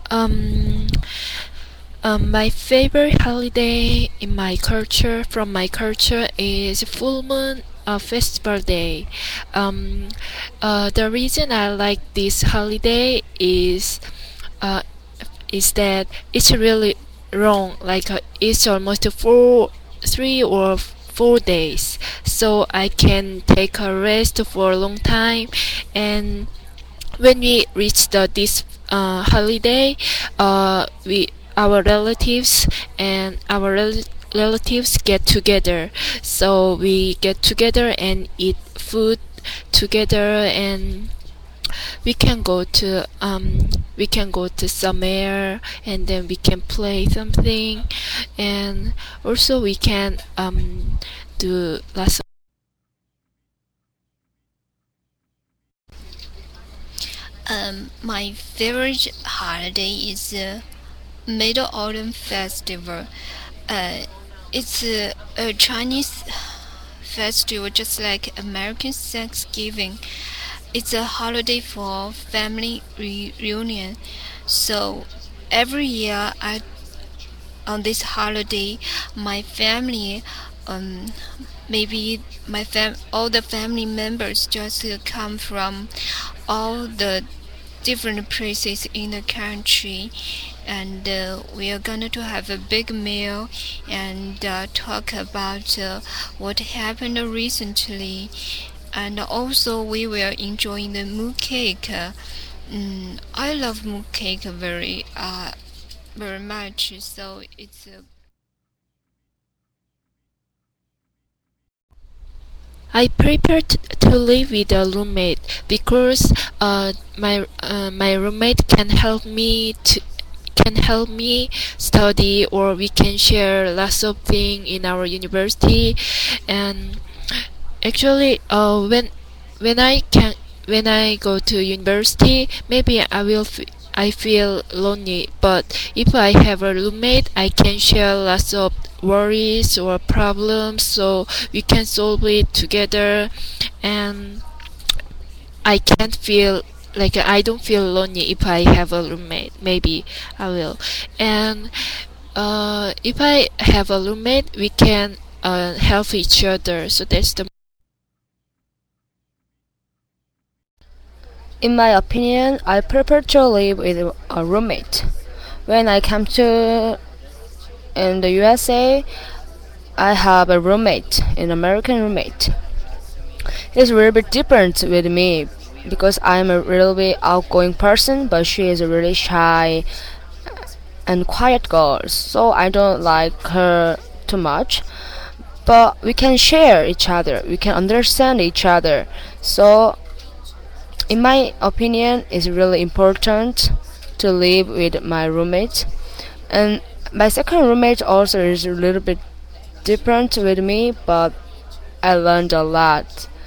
Um, my favorite holiday in my culture, from my culture, is full moon festival day. Um, the reason I like this holiday uh, is that it's really long. Like it's almost 3 or 4 days, so I can take a rest for a long time. And when we reach this holiday, we our relatives and our relatives get together. So we get together and eat food together, and we can go to somewhere, and then we can play something, and also we can do lots. My favorite holiday is Mid Autumn Festival. Uh, it's a Chinese festival just like American Thanksgiving. It's a holiday for family reunion. So every year on this holiday, my family, um, maybe all the family members just come from all the different places in the country, and we are going to have a big meal and talk about what happened recently, and also we will enjoy the mooncake. I love mooncake very much, so it's I prepared to live with a roommate because my roommate can help me study, or we can share lots of things in our university. And actually, when I go to university, maybe I feel lonely. But if I have a roommate, I can share lots of worries or problems, so we can solve it together. And I don't feel lonely if I have a roommate. Maybe I will. And if I have a roommate, we can help each other. So that's the. In my opinion, I prefer to live with a roommate. When I come to in the USA, I have a roommate, an American roommate. It's a little bit different with me because I'm a really bit outgoing person, but she is a really shy and quiet girl, so I don't like her too much. But we can share each other, we can understand each other. So in my opinion, it's really important to live with my roommate. And my second roommate also is a little bit different with me, but I learned a lot